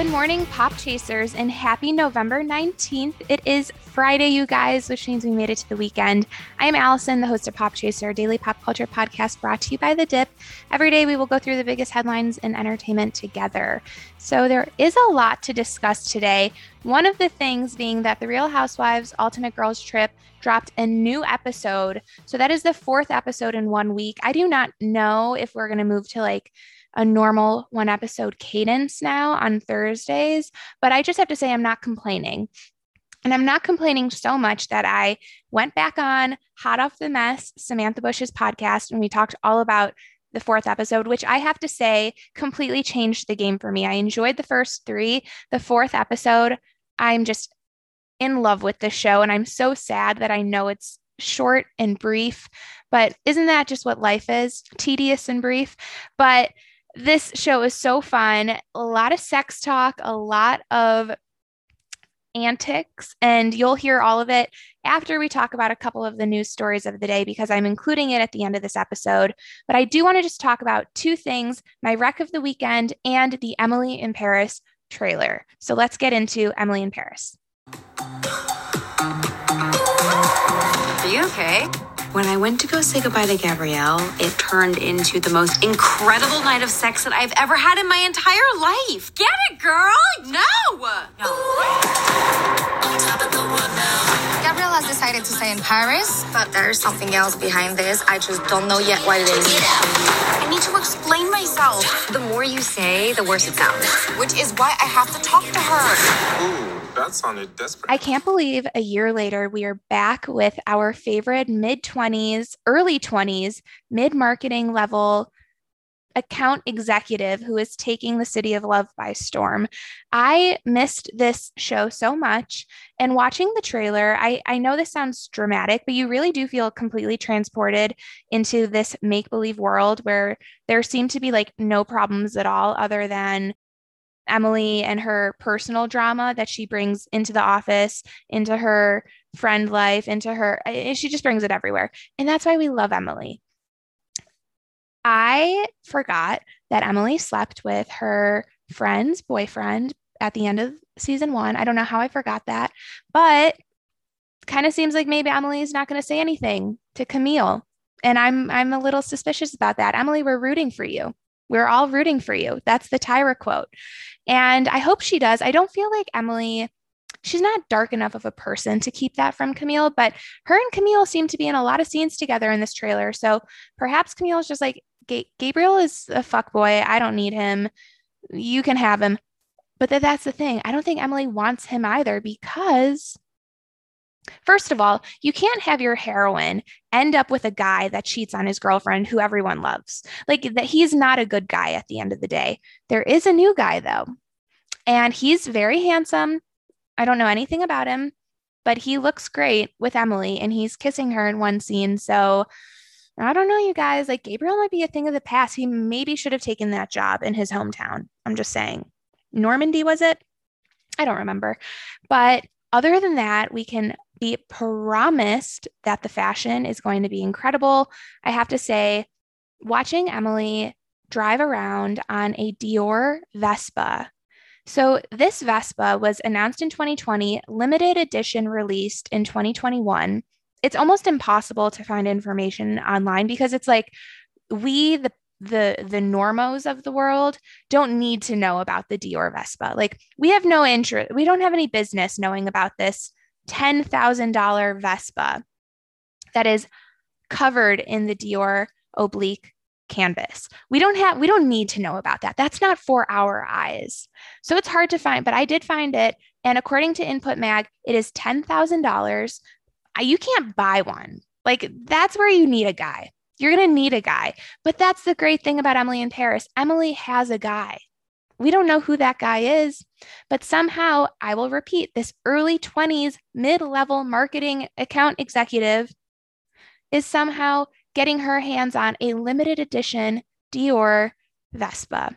Good morning, Pop Chasers, and happy November 19th. It is Friday, you guys, which means we made it to the weekend. I am Allison, the host of Pop Chaser, a daily pop culture podcast brought to you by The Dip. Every day we will go through the biggest headlines in entertainment together. So there is a lot to discuss today. One of the things being that The Real Housewives Ultimate Girls Trip dropped a new episode. So that is the fourth episode in 1 week. I do not know if we're going to move to a normal one episode cadence now on Thursdays, but I just have to say I'm not complaining. And I'm not complaining so much that I went back on Hot Off the Mess, Samantha Bush's podcast, and we talked all about the fourth episode, which I have to say completely changed the game for me. I enjoyed the first three. The fourth episode, I'm just in love with the show, and I'm so sad that I know it's short and brief, but isn't that just what life is? Tedious and brief. But this show is so fun. A lot of sex talk, a lot of antics, and you'll hear all of it after we talk about a couple of the news stories of the day because I'm including it at the end of this episode. But I do want to just talk about two things, my rec of the weekend and the Emily in Paris trailer. So let's get into Emily in Paris. Are you okay? When I went to go say goodbye to Gabrielle, it turned into the most incredible night of sex that I've ever had in my entire life. Get it, girl? No. Gabrielle has decided to stay in Paris, but there's something else behind this. I just don't know yet what it is. I need to explain myself. The more you say, the worse it sounds. Which is why I have to talk to her. Ooh, that sounded desperate. I can't believe a year later, we are back with our favorite mid-20s, early 20s, mid-marketing level account executive who is taking the city of love by storm. I missed this show so much. And watching the trailer, I know this sounds dramatic, but you really do feel completely transported into this make-believe world where there seem to be no problems at all other than Emily and her personal drama that she brings into the office, into her friend life, she just brings it everywhere. And that's why we love Emily. I forgot that Emily slept with her friend's boyfriend at the end of season 1. I don't know how I forgot that, but kind of seems like maybe Emily is not going to say anything to Camille. And I'm a little suspicious about that. Emily, we're rooting for you. We're all rooting for you. That's the Tyra quote. And I hope she does. I don't feel like Emily, she's not dark enough of a person to keep that from Camille, but her and Camille seem to be in a lot of scenes together in this trailer. So perhaps Camille is just like, Gabriel is a fuckboy. I don't need him. You can have him. But that's the thing. I don't think Emily wants him either because, first of all, you can't have your heroine end up with a guy that cheats on his girlfriend who everyone loves. That he's not a good guy at the end of the day. There is a new guy, though, and he's very handsome. I don't know anything about him, but he looks great with Emily, and he's kissing her in one scene. So I don't know, you guys. Gabriel might be a thing of the past. He maybe should have taken that job in his hometown. I'm just saying. Normandy, was it? I don't remember. But other than that, we can be promised that the fashion is going to be incredible. I have to say, watching Emily drive around on a Dior Vespa. So this Vespa was announced in 2020, limited edition released in 2021. It's almost impossible to find information online because it's we, the normos of the world, don't need to know about the Dior Vespa. We have no interest. We don't have any business knowing about this $10,000 Vespa that is covered in the Dior oblique canvas. We don't need to know about that. That's not for our eyes. So it's hard to find, but I did find it. And according to Input Mag, it is $10,000. You can't buy one. That's where you need a guy. You're going to need a guy. But that's the great thing about Emily in Paris. Emily has a guy. We don't know who that guy is, but somehow, I will repeat, this early 20s mid-level marketing account executive is somehow getting her hands on a limited edition Dior Vespa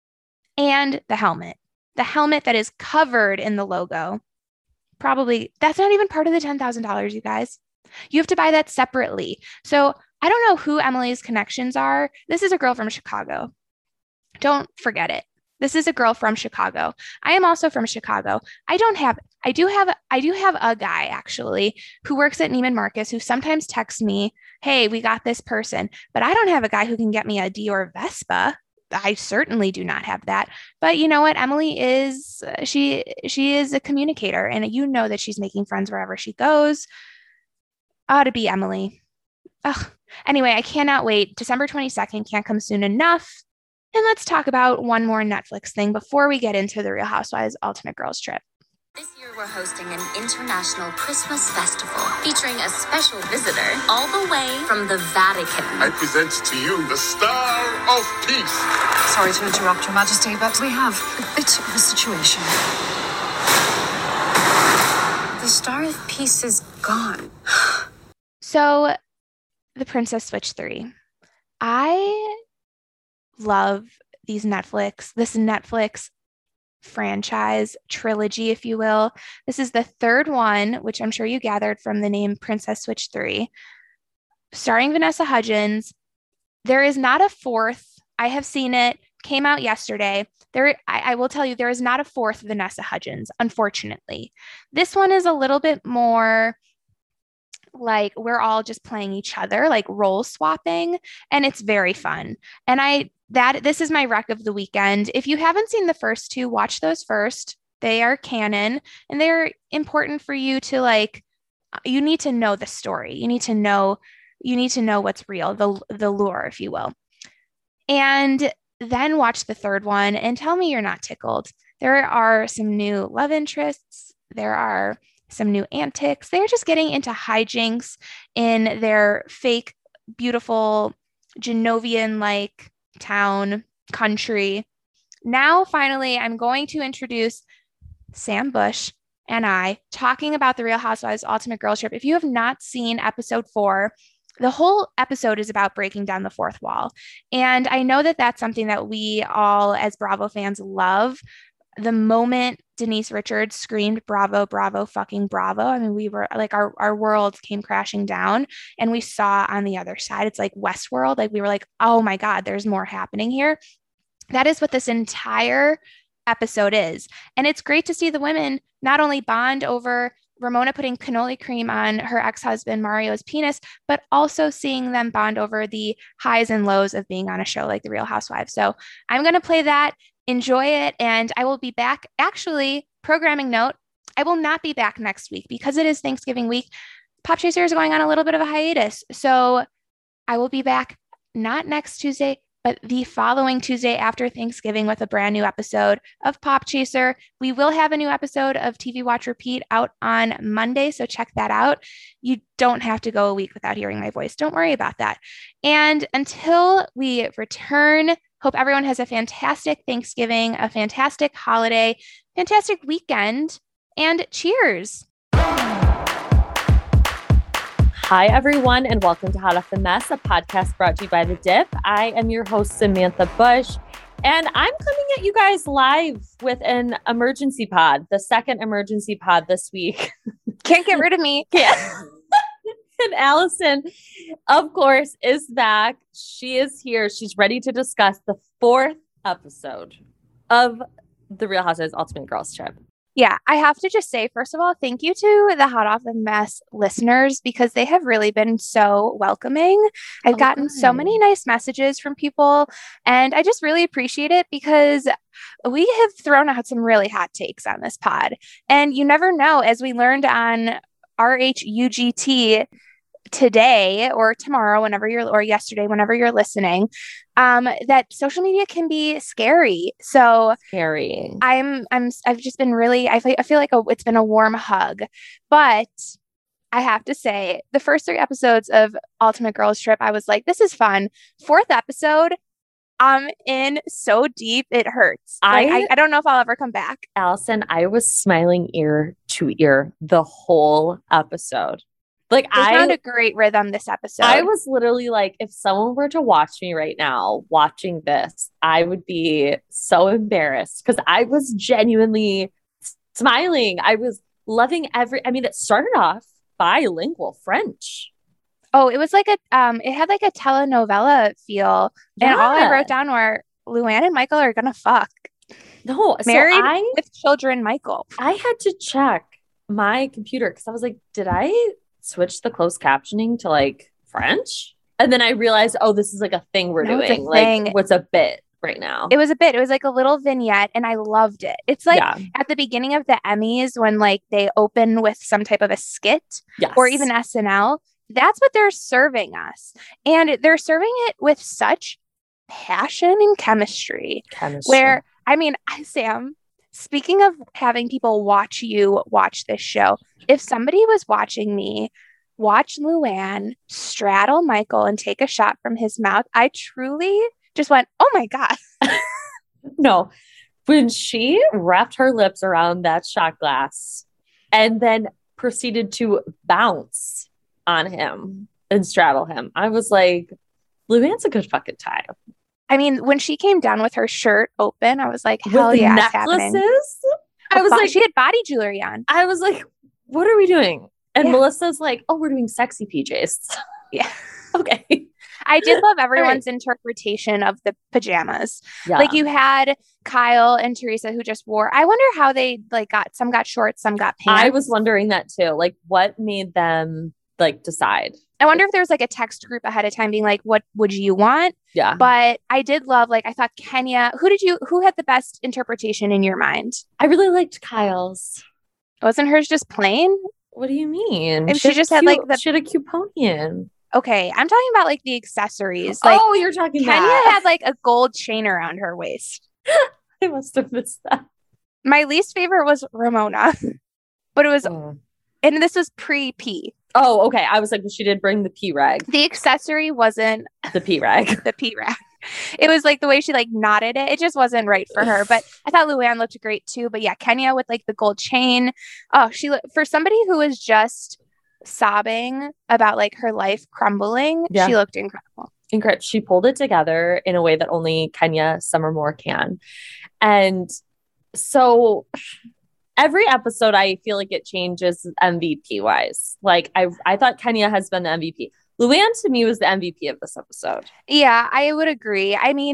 and the helmet that is covered in the logo. Probably, that's not even part of the $10,000, you guys. You have to buy that separately. So I don't know who Emily's connections are. This is a girl from Chicago. Don't forget it. This is a girl from Chicago. I am also from Chicago. I do have a guy actually who works at Neiman Marcus who sometimes texts me, "Hey, we got this person," but I don't have a guy who can get me a Dior Vespa. I certainly do not have that. But you know what? Emily is she is a communicator, and you know that she's making friends wherever she goes. Ought to be Emily. Ugh. Anyway, I cannot wait. December 22nd can't come soon enough. And let's talk about one more Netflix thing before we get into the Real Housewives Ultimate Girls Trip. This year we're hosting an international Christmas festival featuring a special visitor all the way from the Vatican. I present to you the Star of Peace. Sorry to interrupt, Your Majesty, but we have a bit of a situation. The Star of Peace is gone. So, The Princess Switch 3. I love this Netflix franchise trilogy, if you will. This is the third one, which I'm sure you gathered from the name Princess Switch 3, starring Vanessa Hudgens. There is not a fourth. I have seen it, came out yesterday. I will tell you, there is not a fourth Vanessa Hudgens, unfortunately. This one is a little bit more like we're all just playing each other, like role swapping, and it's very fun. And this is my rec of the weekend. If you haven't seen the first two, watch those first. They are canon and they're important for you to you need to know the story. You need to know what's real, the lure, if you will. And then watch the third one and tell me you're not tickled. There are some new love interests. There are some new antics. They're just getting into hijinks in their fake, beautiful Genovian-like country. Now, finally, I'm going to introduce Sam Bush and I talking about the Real Housewives Ultimate Girls Trip. If you have not seen episode 4, the whole episode is about breaking down the fourth wall. And I know that that's something that we all as Bravo fans love. The moment Denise Richards screamed, "Bravo, bravo, fucking bravo." I mean, we were like, our world came crashing down, and we saw on the other side, it's like Westworld. Like we were like, oh my God, there's more happening here. That is what this entire episode is. And it's great to see the women not only bond over Ramona putting cannoli cream on her ex-husband Mario's penis, but also seeing them bond over the highs and lows of being on a show like The Real Housewives. So I'm going to play that. Enjoy it. And I will be back. Actually, programming note, I will not be back next week because it is Thanksgiving week. Pop Chaser is going on a little bit of a hiatus. So I will be back not next Tuesday, but the following Tuesday after Thanksgiving with a brand new episode of Pop Chaser. We will have a new episode of TV Watch Repeat out on Monday, so check that out. You don't have to go a week without hearing my voice. Don't worry about that. And until we return, hope everyone has a fantastic Thanksgiving, a fantastic holiday, fantastic weekend, and cheers. Hi, everyone, and welcome to Hot Off the Mess, a podcast brought to you by The Dip. I am your host, Samantha Bush, and I'm coming at you guys live with an emergency pod, the second emergency pod this week. Can't get rid of me. Yeah. And Allison, of course, is back. She is here. She's ready to discuss the 4th episode of The Real Housewives Ultimate Girls Trip. Yeah, I have to just say, first of all, thank you to the Hot Off the Mess listeners because they have really been so welcoming. I've gotten so many nice messages from people, and I just really appreciate it because we have thrown out some really hot takes on this pod. And you never know, as we learned on RHUGT today or tomorrow, or yesterday, whenever you're listening, that social media can be scary. So scary. I've just been really, I feel like it's been a warm hug, but I have to say the first 3 episodes of Ultimate Girls Trip, I was like, this is fun. 4th episode, I'm in so deep, it hurts. I don't know if I'll ever come back. Allison, I was smiling ear to ear the whole episode. Like I found a great rhythm this episode. I was literally like, if someone were to watch me right now watching this, I would be so embarrassed because I was genuinely smiling. I was loving it started off bilingual French. Oh, it was like it had like a telenovela feel. Yeah. And all I wrote down were Luann and Michael are gonna fuck. No, Married with children, Michael. I had to check my computer because I was like, did I switch the closed captioning to like French? And then I realized, oh, this is like a thing we're doing. Like, what's a bit right now? It was a bit. It was like a little vignette, and I loved it. It's like at the beginning of the Emmys when like they open with some type of a skit, or even SNL. That's what they're serving us, and they're serving it with such passion and chemistry. Where I mean, Sam, speaking of having people watch you watch this show, if somebody was watching me watch Luann straddle Michael and take a shot from his mouth, I truly just went, oh my God. No, when she wrapped her lips around that shot glass and then proceeded to bounce on him and straddle him, I was like, Luann's a good fucking time. I mean, when she came down with her shirt open, I was like, hell yeah, it's happening. I was like, she had body jewelry on. I was like, what are we doing? And Melissa's like, oh, we're doing sexy PJs. Yeah. Okay. I did love everyone's interpretation of the pajamas. Yeah. Like you had Kyle and Teresa who just wore, I wonder how they like some got shorts, some got pants. I was wondering that too. Like what made them like decide? I wonder if there's like a text group ahead of time being like, what would you want? Yeah. But I did love, like, I thought Kenya, who had the best interpretation in your mind? I really liked Kyle's. Wasn't hers just plain? What do you mean? And she just had like she had a cute pony in. Okay, I'm talking about like the accessories. Like, oh, you're talking Kenya had like a gold chain around her waist. I must have missed that. My least favorite was Ramona, but it was, and this was pre-P. Oh, okay. I was like, well, she did bring the P-rag. The accessory wasn't the P-rag. The P-rag. It was like the way she like knotted it. It just wasn't right for her. But I thought Luann looked great too. But yeah, Kenya with like the gold chain. Oh, for somebody who was just sobbing about like her life crumbling, she looked incredible. Incredible. She pulled it together in a way that only Kenya Summermore can. And so every episode, I feel like it changes MVP wise. Like I thought Kenya has been the MVP. Luann to me was the MVP of this episode. Yeah, I would agree. I mean,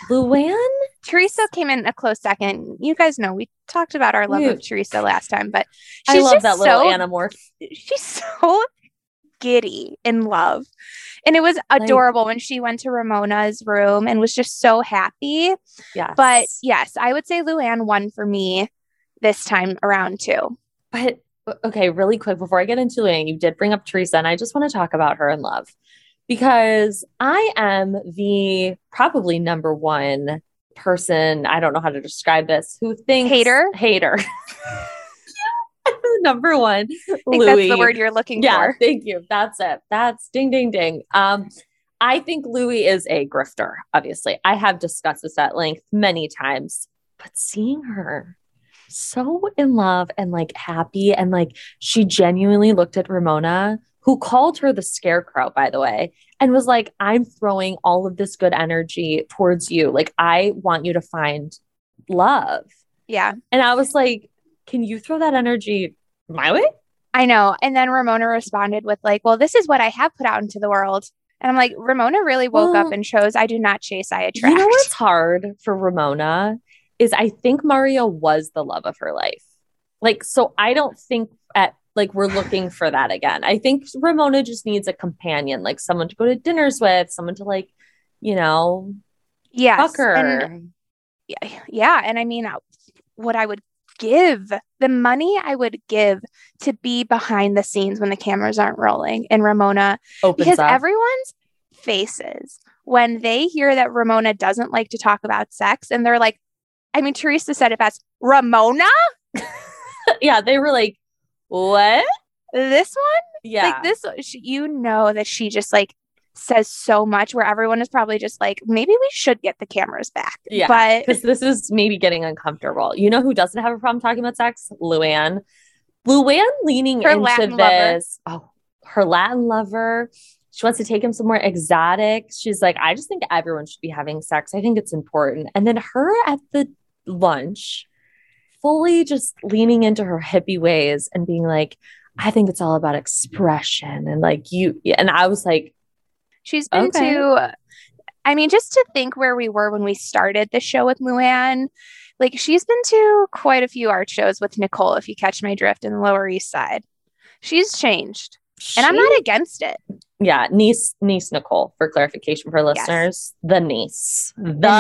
Teresa came in a close second. You guys know we talked about our love of Teresa last time, but I love that little Animorph. She's so giddy in love. And it was adorable when she went to Ramona's room and was just so happy. Yeah. But yes, I would say Luann won for me this time around too. But okay, really quick before I get into Luann, you did bring up Teresa, and I just want to talk about her in love because I am the probably number one person, I don't know how to describe this, who thinks hater. Number one, I think that's the word you're looking for. Thank you. That's it. That's ding, ding, ding. I think Louis is a grifter. Obviously, I have discussed this at length many times, but seeing her so in love and like happy, and like she genuinely looked at Ramona, who called her the scarecrow, by the way, and was like, I'm throwing all of this good energy towards you. Like, I want you to find love. Yeah. And I was like, can you throw that energy my way? I know. And then Ramona responded with like, well, this is what I have put out into the world. And I'm like, Ramona really woke up and chose, I do not chase, I attract. You know what's hard for Ramona is I think Mario was the love of her life. Like, so I don't think we're looking for that again. I think Ramona just needs a companion, like someone to go to dinners with, someone to like, fuck her. And, yeah. And I mean, what I would give, the money I would give to be behind the scenes when the cameras aren't rolling and Ramona opens because up. Everyone's faces when they hear that Ramona doesn't like to talk about sex, and they're like, I mean, Teresa said it best, Ramona? Yeah, they were like, what? This one? Yeah. Like this, that she just like says so much where everyone is probably just like, maybe we should get the cameras back. Yeah. But because this is maybe getting uncomfortable. You know who doesn't have a problem talking about sex? Luann. Luann leaning her into Latin this. Lover. Oh, her Latin lover. She wants to take him somewhere exotic. She's like, I just think everyone should be having sex. I think it's important. And then her at the lunch, fully just leaning into her hippie ways and being like, I think it's all about expression. And like you, and I was like, she's been I mean, just to think where we were when we started the show with Luann, Like she's been to quite a few art shows with Nicole, if you catch my drift, in the Lower East Side. She's changed. And I'm not against it. Yeah, niece Nicole, for clarification for listeners. Yes. The niece.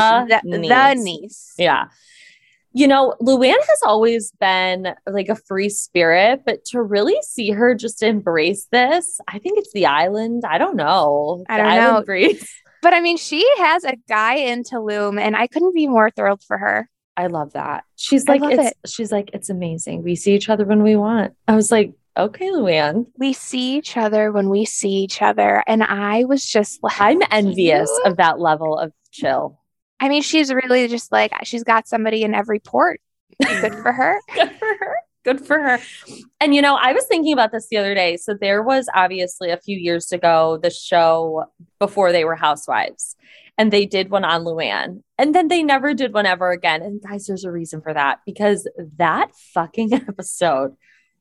The niece. Yeah. You know, Luann has always been like a free spirit, but to really see her just embrace this, I think it's the island. I don't know. I don't know. Breeze. But I mean, she has a guy in Tulum, and I couldn't be more thrilled for her. I love that. She's like, it's amazing. We see each other when we want. I was like, okay, Luann. We see each other when we see each other. And I was just like, I'm envious of that level of chill. I mean, she's really just like, she's got somebody in every port. Good for her. Good for her. And, you know, I was thinking about this the other day. So there was obviously a few years ago, the show before they were housewives, and they did one on Luann, and then they never did one ever again. And guys, there's a reason for that, because that fucking episode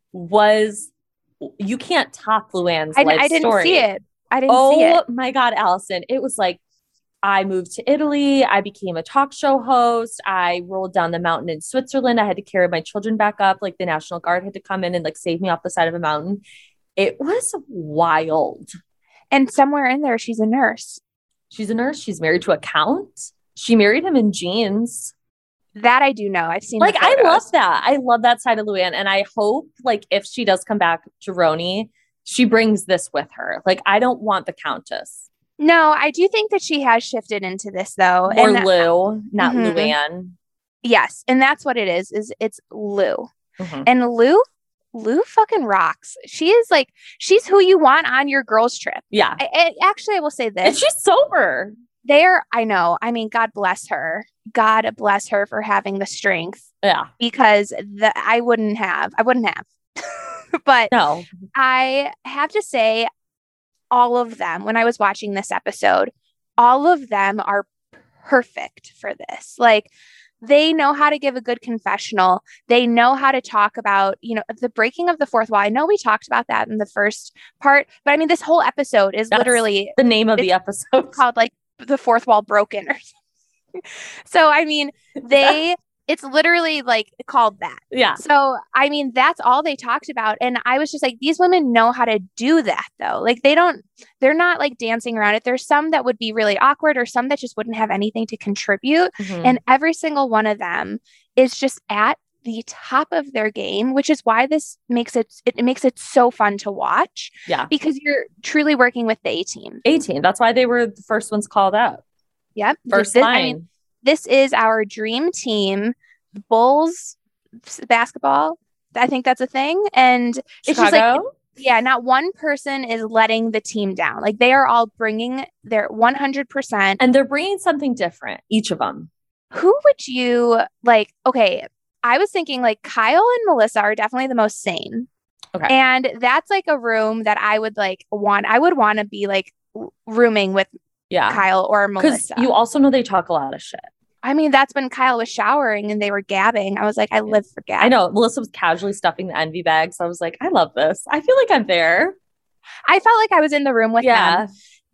was, you can't top Luann's life story. I didn't see it. Oh my God, Allison. It was like, I moved to Italy. I became a talk show host. I rolled down the mountain in Switzerland. I had to carry my children back up. Like the National Guard had to come in and like save me off the side of a mountain. It was wild. And somewhere in there, she's a nurse. She's a nurse. She's married to a count. She married him in jeans. That I do know. I've seen like, I love that. I love that side of Luann. And I hope like if she does come back to Roni, she brings this with her. Like, I don't want the Countess. No, I do think that she has shifted into this though. Or Lou, not Luann. Yes. And that's what it is it's Lou. And Lou fucking rocks. She is like, she's who you want on your girls trip. Yeah. Actually, I will say this. And she's sober. I know. I mean, God bless her. God bless her for having the strength. Yeah. Because I wouldn't have. But no. I have to say, all of them, when I was watching this episode, all of them are perfect for this. Like, they know how to give a good confessional. They know how to talk about, you know, the breaking of the fourth wall. I know we talked about that in the first part, but I mean, this whole episode is literally the name of the episode, called like the fourth wall broken or something. So, I mean, it's literally like called that. Yeah. So, I mean, that's all they talked about. And I was just like, these women know how to do that though. Like they're not like dancing around it. There's some that would be really awkward or some that just wouldn't have anything to contribute. And every single one of them is just at the top of their game, which is why this makes it so fun to watch. Yeah. Because you're truly working with the A-team. A-team. That's why they were the first ones called out. Yep. First line. I mean, this is our dream team. Bulls basketball. I think that's a thing. And it's just like, not one person is letting the team down. Like they are all bringing their 100%. And they're bringing something different, each of them. Who would you like? Okay. I was thinking like Kyle and Melissa are definitely the most sane. Okay. And that's like a room that I would want to be like rooming with Kyle or Melissa. You also know they talk a lot of shit. I mean, that's when Kyle was showering and they were gabbing. I was like, I live for gab. I know. Melissa was casually stuffing the envy bag. So I was like, I love this. I feel like I'm there. I felt like I was in the room with them.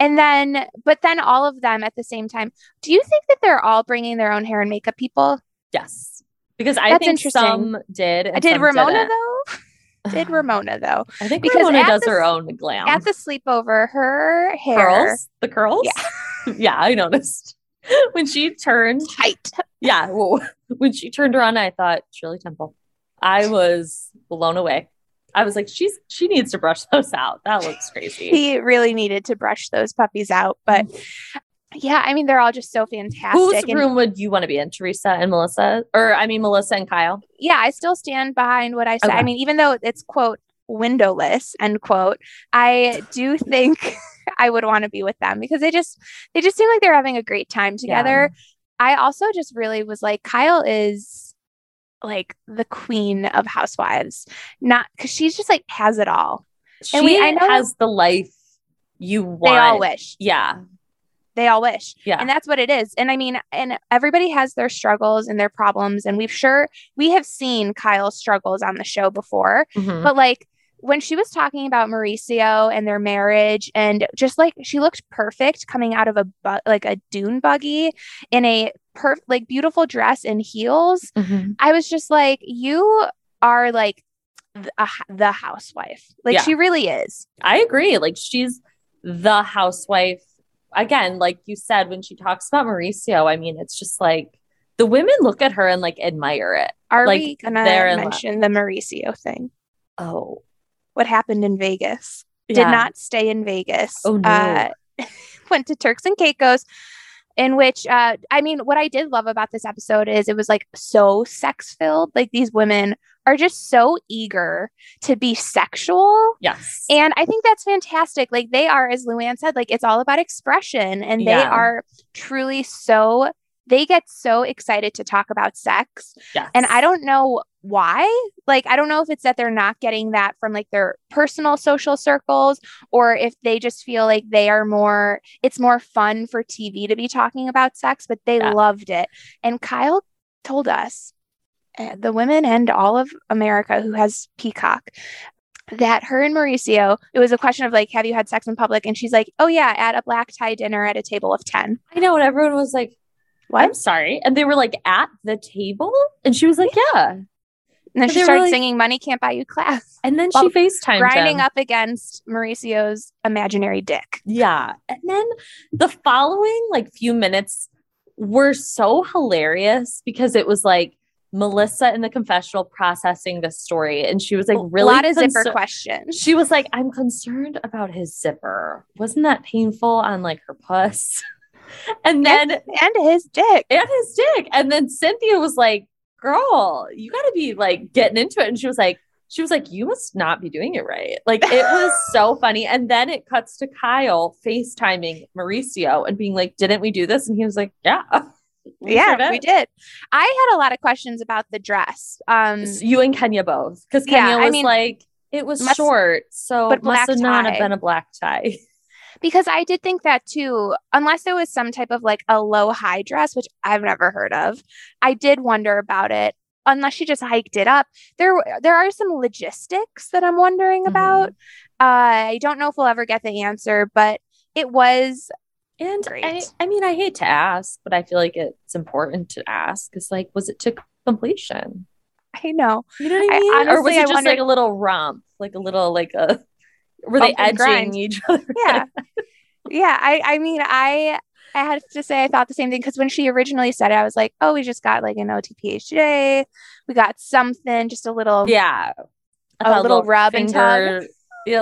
And but then all of them at the same time. Do you think that they're all bringing their own hair and makeup people? Yes. Because I think some did. And did Ramona though? Did Ramona though? I think because Ramona does her own glam. At the sleepover, her hair. The curls? Yeah. Yeah, I noticed. When she turned tight. Yeah. Well, when she turned around, I thought Shirley Temple. I was blown away. I was like, she needs to brush those out. That looks crazy. He really needed to brush those puppies out. But yeah, I mean, they're all just so fantastic. Whose room would you want to be in? Teresa and Melissa? Or I mean, Melissa and Kyle? Yeah, I still stand behind what I said. Okay. I mean, even though it's quote windowless, end quote, I do think I would want to be with them because they just seem like they're having a great time together. Yeah. I also just really was like, Kyle is like the queen of housewives, not because she's just like has it all. She has the life you want. They all wish. Yeah. They all wish. Yeah. And that's what it is. And I mean, and everybody has their struggles and their problems. And we have seen Kyle's struggles on the show before, but like, when she was talking about Mauricio and their marriage, and just like she looked perfect coming out of a dune buggy in a like beautiful dress and heels. Mm-hmm. I was just like, you are like the housewife. Like she really is. I agree. Like she's the housewife. Again, like you said, when she talks about Mauricio, I mean, it's just like the women look at her and like admire it. Are like, we gonna mention the Mauricio thing? Oh, what happened in Vegas? Yeah. Did not stay in Vegas. Oh no. Went to Turks and Caicos, in which I mean, what I did love about this episode is it was like so sex filled. Like these women are just so eager to be sexual. Yes. And I think that's fantastic. Like they are, as Luann said, like it's all about expression, and they are truly so, they get so excited to talk about sex. Yes. And I don't know why. Like, I don't know if it's that they're not getting that from like their personal social circles, or if they just feel like they are more, it's more fun for TV to be talking about sex, but they loved it. And Kyle told us, the women and all of America who has Peacock, that her and Mauricio, it was a question of like, have you had sex in public? And she's like, oh yeah, at a black tie dinner at a table of 10. I know. And everyone was like, what? I'm sorry. And they were like at the table. And she was like, yeah. And then she started singing Money Can't Buy You Class. And then she FaceTimed grinding up against Mauricio's imaginary dick. Yeah. And then the following like few minutes were so hilarious because it was like Melissa in the confessional processing the story. And she was like really a lot of zipper questions. She was like, I'm concerned about his zipper. Wasn't that painful on like her puss? And then and his dick. And then Cynthia was like, girl, you got to be like getting into it. And she was like, you must not be doing it right. Like it was so funny. And then it cuts to Kyle FaceTiming Mauricio and being like, didn't we do this? And he was like, yeah. We did. I had a lot of questions about the dress. You and Kenya both. Because Kenya was like, it was short. So it must have not have been a black tie. Because I did think that too, unless it was some type of like a low high dress, which I've never heard of. I did wonder about it. Unless she just hiked it up. There are some logistics that I'm wondering about. I don't know if we'll ever get the answer, but it was great. I mean, I hate to ask, but I feel like it's important to ask. It's like, was it to completion? I know. You know what I mean? Honestly, or was it just like a little romp? Like a little like a... Were they edging each other? Yeah. Yeah. I mean, I had to say I thought the same thing, because when she originally said it, I was like, oh, we just got like an OTPHJ. We got something, just a little, a little rub and tug. Yeah.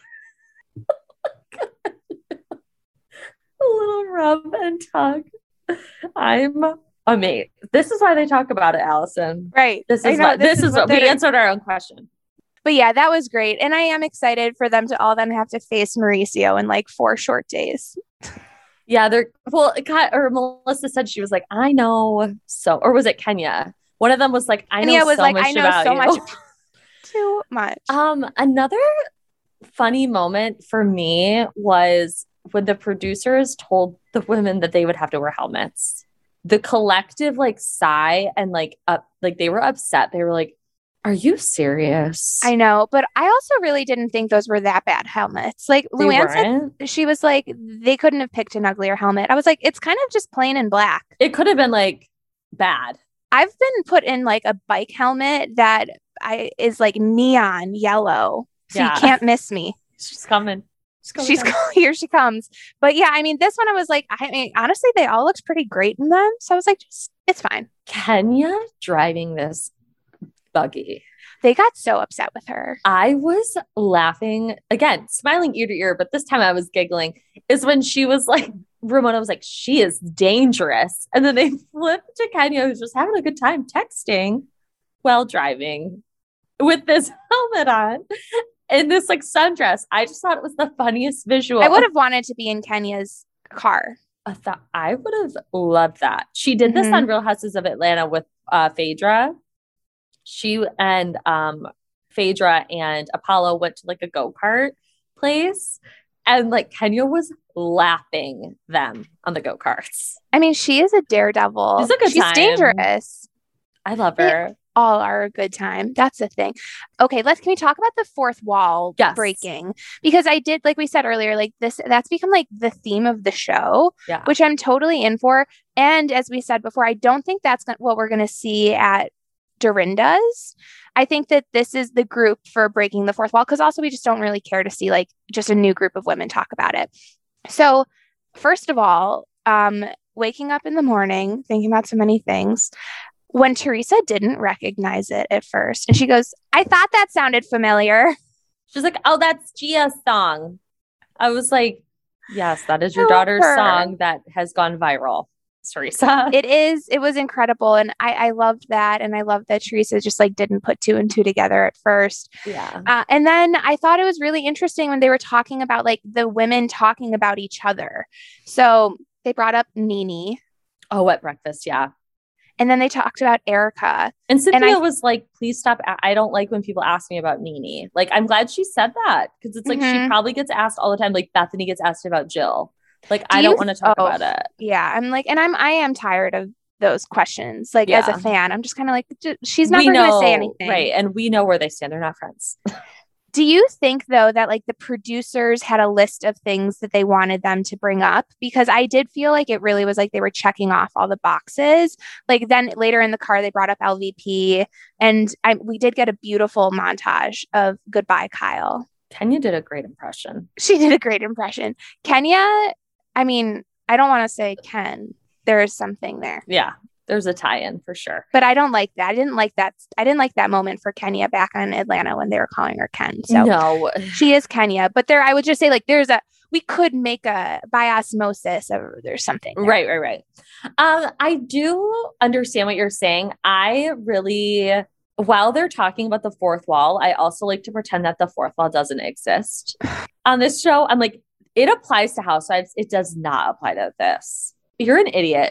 A little rub and tug. I'm amazed. This is why they talk about it, Allison. Right. This is what we answered our own question. But yeah, that was great. And I am excited for them to all then have to face Mauricio in like 4 short days. Yeah, or Melissa said she was like, I know so, or was it Kenya? One of them was like, I know so much. Too much. Another funny moment for me was when the producers told the women that they would have to wear helmets. The collective like sigh and like they were upset. They were like, are you serious? I know, but I also really didn't think those were that bad helmets. Like Luann said, she was like, they couldn't have picked an uglier helmet. I was like, it's kind of just plain and black. It could have been like bad. I've been put in like a bike helmet that is like neon yellow, so you can't miss me. She's coming. Here she comes. But yeah, I mean, this one I was like, I mean, honestly, they all looked pretty great in them. So I was like, it's fine. Kenya driving this buggy. They got so upset with her. I was laughing again, smiling ear to ear, but this time I was giggling. Is when she was like, Ramona was like, she is dangerous. And then they flipped to Kenya, who's just having a good time texting while driving with this helmet on in this like sundress. I just thought it was the funniest visual. I would have wanted to be in Kenya's car. I would have loved that. She did this on Real Houses of Atlanta with Phaedra. She and Phaedra and Apollo went to like a go-kart place, and like Kenya was lapping them on the go-karts. I mean, she is a daredevil. She's a good time. She's dangerous. I love her. all are a good time. That's the thing. Okay, can we talk about the fourth wall breaking? Because I did, like we said earlier, like that's become like the theme of the show, which I'm totally in for. And as we said before, I don't think that's what we're going to see at Dorinda's. I think that this is the group for breaking the fourth wall, because also we just don't really care to see like just a new group of women talk about it. So first of all, waking up in the morning, thinking about so many things, when Teresa didn't recognize it at first, and she goes, I thought that sounded familiar. She's like, oh, that's Gia's song. I was like, yes, that is your daughter's song that has gone viral, Teresa. It was incredible. And I loved that. And I loved that Teresa just like didn't put two and two together at first. Yeah. And then I thought it was really interesting when they were talking about like the women talking about each other. So they brought up NeNe. Oh, at breakfast. Yeah. And then they talked about Erica. And Cynthia was like, please stop. I don't like when people ask me about NeNe. Like, I'm glad she said that, because it's like she probably gets asked all the time. Like Bethany gets asked about Jill. Like, I don't want to talk about it. Yeah. I'm like, and I am tired of those questions. Like as a fan, I'm just kind of like, she's never going to say anything. Right. And we know where they stand. They're not friends. Do you think, though, that like the producers had a list of things that they wanted them to bring up? Because I did feel like it really was like they were checking off all the boxes. Like then later in the car, they brought up LVP, and we did get a beautiful montage of Goodbye, Kyle. Kenya did a great impression. She did a great impression. Kenya, I mean, I don't want to say Ken. There is something there. Yeah. There's a tie-in for sure. But I don't like that. I didn't like that moment for Kenya back on Atlanta when they were calling her Ken. So no, she is Kenya. But I would just say like we could make a by osmosis or there's something there. Right. I do understand what you're saying. I really, while they're talking about the fourth wall, I also like to pretend that the fourth wall doesn't exist. On this show, I'm like, it applies to Housewives. It does not apply to this. You're an idiot.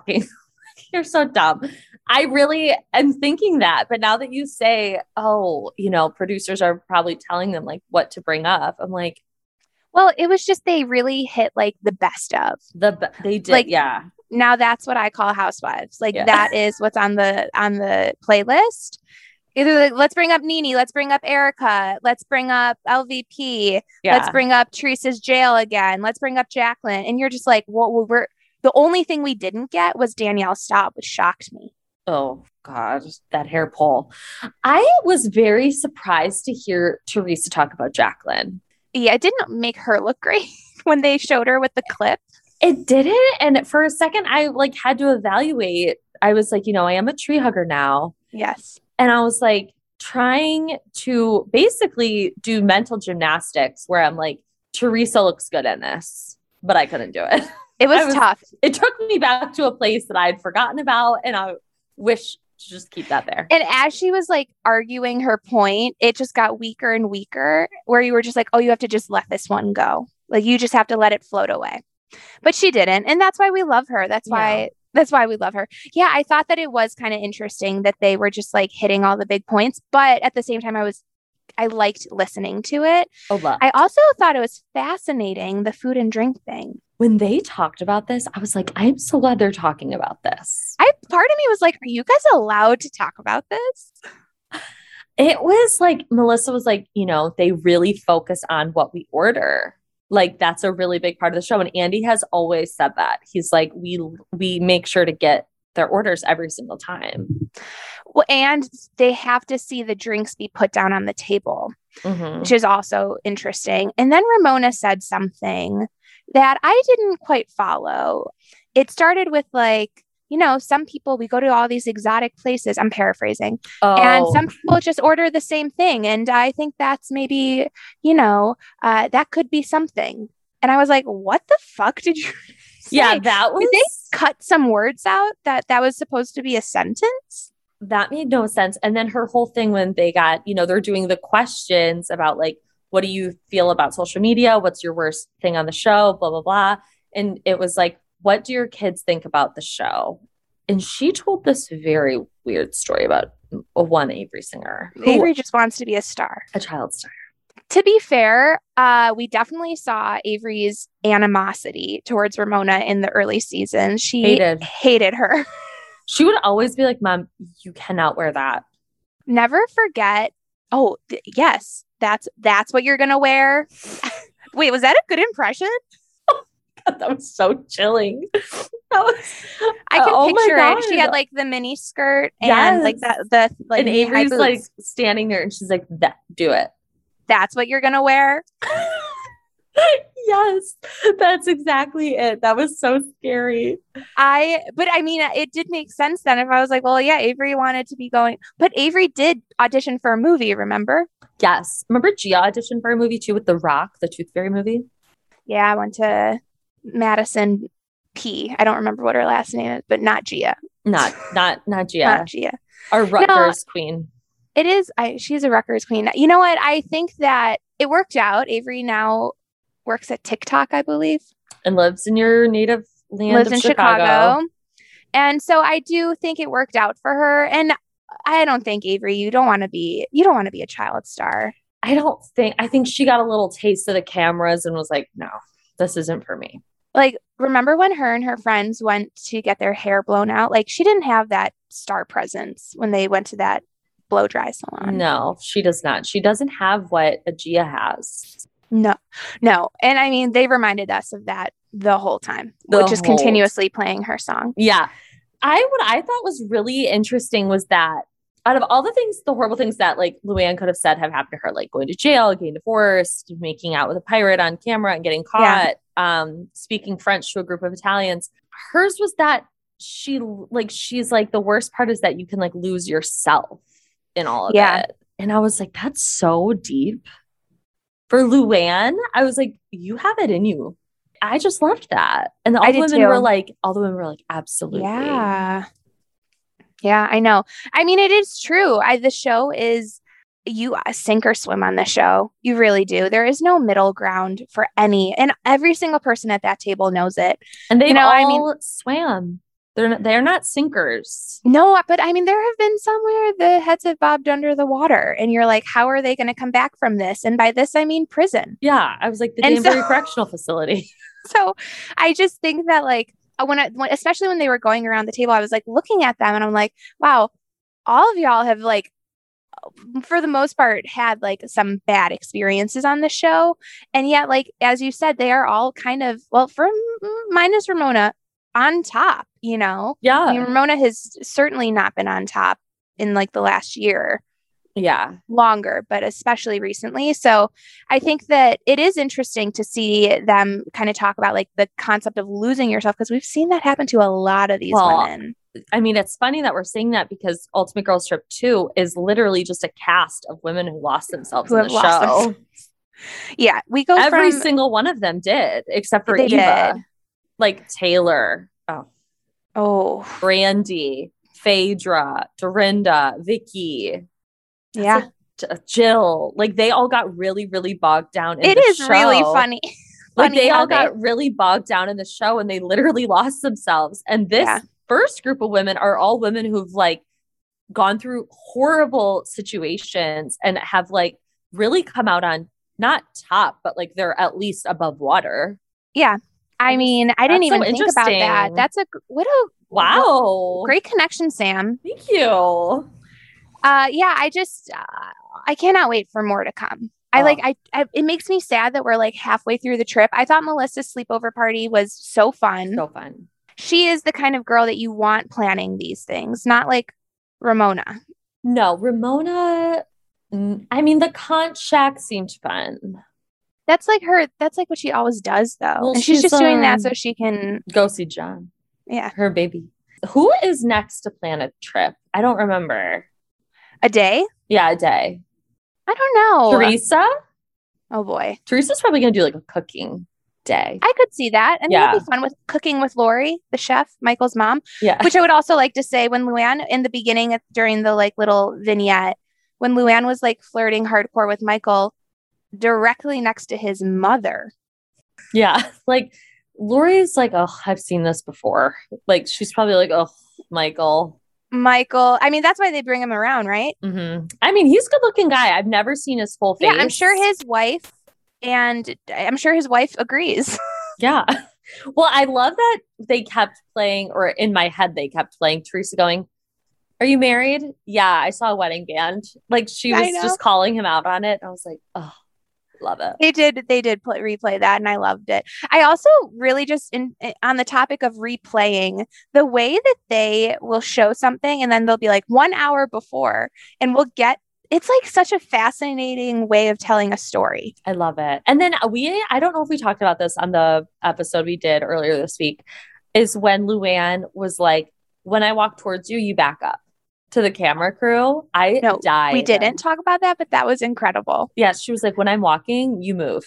You're so dumb. I really am thinking that. But now that you say, oh, producers are probably telling them like what to bring up, I'm like, well, it was just they really hit like the best of. They did, like, yeah. Now that's what I call Housewives. Like that is what's on the playlist. Either like, let's bring up NeNe, let's bring up Erica, let's bring up LVP, let's bring up Teresa's jail again, let's bring up Jacqueline, and you're just like, what the only thing we didn't get was Danielle Staub, which shocked me. Oh, God, that hair pull. I was very surprised to hear Teresa talk about Jacqueline. Yeah, it didn't make her look great when they showed her with the clip. It didn't. And for a second, I like had to evaluate. I was like, I am a tree hugger now. Yes. And I was like trying to basically do mental gymnastics where I'm like, Teresa looks good in this, but I couldn't do it. It was tough. It took me back to a place that I had forgotten about, and I wish to just keep that there. And as she was like arguing her point, it just got weaker and weaker, where you were just like, oh, you have to just let this one go. Like you just have to let it float away. But she didn't. And that's why we love her. That's why we love her. Yeah, I thought that it was kind of interesting that they were just like hitting all the big points. But at the same time, I liked listening to it. I also thought it was fascinating, the food and drink thing. When they talked about this, I was like, I'm so glad they're talking about this. Part of me was like, are you guys allowed to talk about this? It was like, Melissa was like, they really focus on what we order. Like, that's a really big part of the show. And Andy has always said that. He's like, we make sure to get their orders every single time. Well, and they have to see the drinks be put down on the table, which is also interesting. And then Ramona said something that I didn't quite follow. It started with like, some people, we go to all these exotic places. I'm paraphrasing. And some people just order the same thing. And I think that's maybe, that could be something. And I was like, what the fuck did you say? Yeah, that was... Did they cut some words out that was supposed to be a sentence? That made no sense. And then her whole thing when they got, they're doing the questions about like, what do you feel about social media? What's your worst thing on the show? Blah, blah, blah. And it was like, what do your kids think about the show? And she told this very weird story about one Avery Singer. Avery just wants to be a star. A child star. To be fair, we definitely saw Avery's animosity towards Ramona in the early seasons. She hated her. She would always be like, Mom, you cannot wear that. Never forget. Oh, yes. That's what you're going to wear. Wait, was that a good impression? That was so chilling. That was, I can oh my picture it. God. She had like the mini skirt and Yes. like the like And knee-high Avery's like boots. standing there and she's like, that, do it. That's what you're going to wear. Yes, that's exactly it. That was so scary. But I mean, it did make sense then if I was like, well, yeah, Avery wanted to be going, but Avery did audition for a movie, remember? Yes. Remember Gia auditioned for a movie too with The Rock, the Tooth Fairy movie? Yeah, I went to Madison P. I don't remember what her last name is, but not Gia. Not Gia. Not Gia. Our Rutgers queen. It is. She's a Rutgers queen. You know what? I think that it worked out. Avery now works at TikTok, I believe. And lives in your native land Lives of in Chicago. And so I do think it worked out for her. And I don't think, Avery, you don't want to be a child star. I think she got a little taste of the cameras and was like, no, this isn't for me. Like, remember when her and her friends went to get their hair blown out? Like, she didn't have that star presence when they went to that blow dry salon. No, she does not. She doesn't have what a Gia has. No. And I mean, they reminded us of that the whole time, which is continuously playing her song. Yeah. What I thought was really interesting was that out of all the things, the horrible things that like Luann could have said have happened to her, like going to jail, getting divorced, making out with a pirate on camera and getting caught, speaking French to a group of Italians. Hers was that she's like, the worst part is that you can like lose yourself in all of it. And I was like, that's so deep. For Luann, I was like, you have it in you. I just loved that. And all the women were like, absolutely. Yeah, I know. I mean, it is true. The show is, you sink or swim on the show. You really do. There is no middle ground for any, and every single person at that table knows it. And they all swam. They're not sinkers. No, but I mean, there have been some where the heads have bobbed under the water and you're like, how are they going to come back from this? And by this, I mean prison. Yeah. I was like, the Danbury Correctional Facility. So I just think that like, especially when they were going around the table, I was like looking at them and I'm like, wow, all of y'all have like, for the most part, had like some bad experiences on the show. And yet, like, as you said, they are all kind of, well, minus Ramona, on top, you know? Yeah. I mean, Ramona has certainly not been on top in like the last year. Yeah. Longer, but especially recently. So I think that it is interesting to see them kind of talk about like the concept of losing yourself, because we've seen that happen to a lot of these women. I mean, it's funny that we're saying that because Ultimate Girls Trip 2 is literally just a cast of women who lost themselves in the show. Yeah. We go Every single one of them did, except for Eva. Did. Like Taylor, Brandy, Phaedra, Dorinda, Vicky, Jill. Like they all got really, really bogged down in the show. It is really funny. Like they all got really bogged down in the show and they literally lost themselves. And this first group of women are all women who've like gone through horrible situations and have like really come out on not top, but like they're at least above water. Yeah. I mean, I didn't even think about that. That's great connection, Sam. Thank you. I just I cannot wait for more to come. It makes me sad that we're like halfway through the trip. I thought Melissa's sleepover party was so fun. So fun. She is the kind of girl that you want planning these things, not like Ramona. No, Ramona. I mean, the conch shack seemed fun. That's like what she always does though. Well, and she's just doing that so she can go see John. Yeah. Her baby. Who is next to plan a trip? I don't remember. A day? Yeah, a day. I don't know. Teresa? Oh boy. Teresa's probably going to do like a cooking day. I could see that. And that'd be fun with cooking with Lori, the chef, Michael's mom. Yeah. Which I would also like to say when Luann in the beginning during the like little vignette, when Luann was like flirting hardcore with Michael, directly next to his mother. Yeah. Like Lori's like, oh, I've seen this before. Like she's probably like, oh, Michael. I mean, that's why they bring him around, right? Mm-hmm. I mean, he's a good looking guy. I've never seen his full face. Yeah, I'm sure his wife agrees. Yeah. Well, I love that they kept playing, or in my head, they kept playing Teresa going, Are you married? Yeah, I saw a wedding band. Like she was just calling him out on it. I was like, oh, love it. They did replay that, and I loved it. I also really just on the topic of replaying, the way that they will show something and then they'll be like 1 hour before, and it's like such a fascinating way of telling a story. I love it. And then I don't know if we talked about this on the episode we did earlier this week, is when Luann was like, when I walk towards you, you back up. To the camera crew. I died. We didn't talk about that, but that was incredible. Yes, she was like, when I'm walking, you move.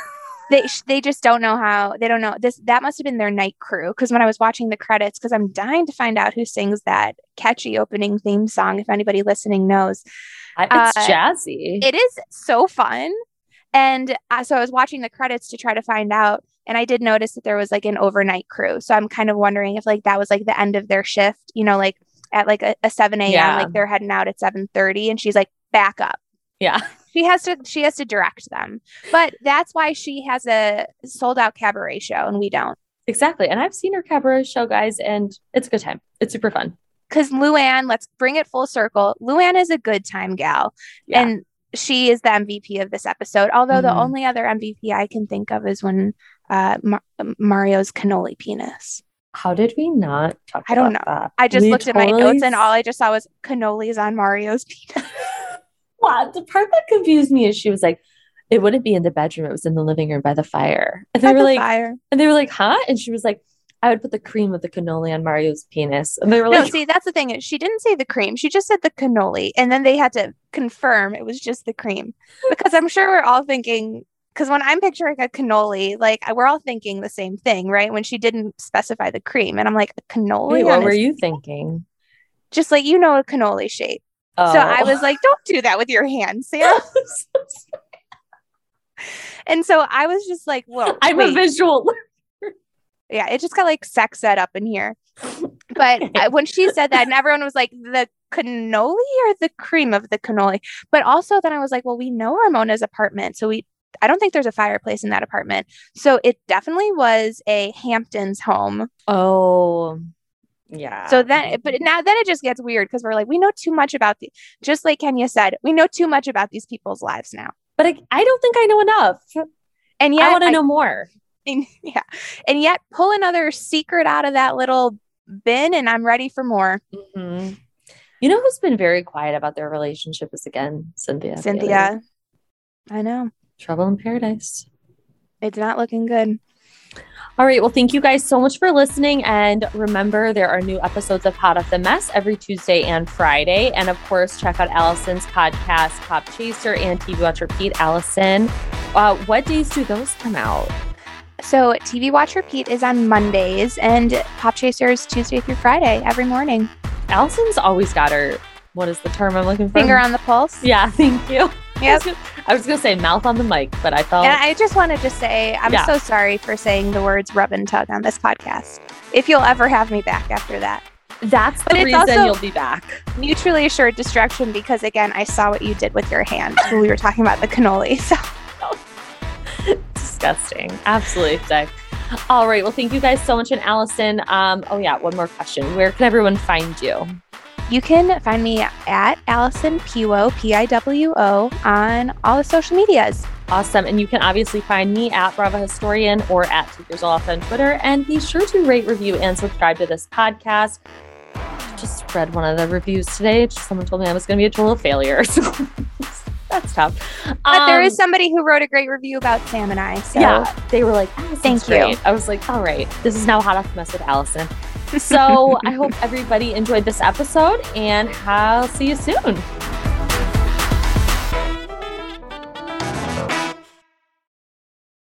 They just don't know how. They don't know this. That must have been their night crew, because when I was watching the credits, because I'm dying to find out who sings that catchy opening theme song. If anybody listening knows, it's jazzy. It is so fun. And so I was watching the credits to try to find out, and I did notice that there was like an overnight crew. So I'm kind of wondering if like that was like the end of their shift. You know, like at like a 7 a.m. like they're heading out at 7:30, and she's like, back up. Yeah. She has to direct them. But that's why she has a sold out cabaret show and we don't. Exactly. And I've seen her cabaret show, guys, and it's a good time. It's super fun. Because Luann, let's bring it full circle. Luann is a good time gal. Yeah. And she is the MVP of this episode. Although the only other MVP I can think of is when Mario's cannoli penis. How did we not talk about that? I don't know. I just looked at my notes and all I just saw was cannolis on Mario's penis. Well, the part that confused me is she was like, it wouldn't be in the bedroom. It was in the living room by the fire. And they were like, huh? And she was like, I would put the cream of the cannoli on Mario's penis. And they were like, no, see, that's the thing. She didn't say the cream. She just said the cannoli. And then they had to confirm it was just the cream. Because I'm sure we're all thinking, because when I'm picturing a cannoli, like we're all thinking the same thing, right? When she didn't specify the cream. And I'm like, a cannoli? Wait, what were you thinking? Just like, a cannoli shape. Oh. So I was like, don't do that with your hands, Sam. And so I was just like, whoa. I'm a visual. Yeah, it just got like sex ed up in here. But when she said that, and everyone was like, the cannoli or the cream of the cannoli? But also then I was like, well, we know Ramona's apartment. So I don't think there's a fireplace in that apartment. So it definitely was a Hamptons home. Oh, yeah. So then it just gets weird because we're like, we know too much about just like Kenya said, we know too much about these people's lives now. But I don't think I know enough. And yet I want to know more. Yeah. And yet pull another secret out of that little bin and I'm ready for more. Mm-hmm. You know who's been very quiet about their relationship is again Cynthia. Cynthia. I know. Trouble in paradise. It's not looking good. All right. Well, thank you guys so much for listening. And remember, there are new episodes of Hot Off the Mess every Tuesday and Friday. And of course, check out Allison's podcast, Pop Chaser and TV Watch Repeat. Allison, what days do those come out? So TV Watch Repeat is on Mondays and Pop Chaser is Tuesday through Friday every morning. Allison's always got her, what is the term I'm looking for? Finger on the pulse. Yeah, thank you. Yep. I was going to say mouth on the mic, but I felt... And I just wanted to say, I'm so sorry for saying the words rub and tug on this podcast. If you'll ever have me back after that. That's the reason you'll be back. Mutually assured destruction because, again, I saw what you did with your hand when we were talking about the cannoli. So... Disgusting. Absolutely sick. All right. Well, thank you guys so much. And Allison, one more question. Where can everyone find you? You can find me at Allison Piwo, Piwo, on all the social medias. Awesome. And you can obviously find me at Brava Historian or at TakeYoursOff on Twitter. And be sure to rate, review, and subscribe to this podcast. I just read one of the reviews today. Someone told me I was going to be a total failure. So that's tough. But there is somebody who wrote a great review about Sam and I. So yeah, they were like, thank you. I was like, all right, this is now Hot Off the Mess with Allison. So I hope everybody enjoyed this episode and I'll see you soon.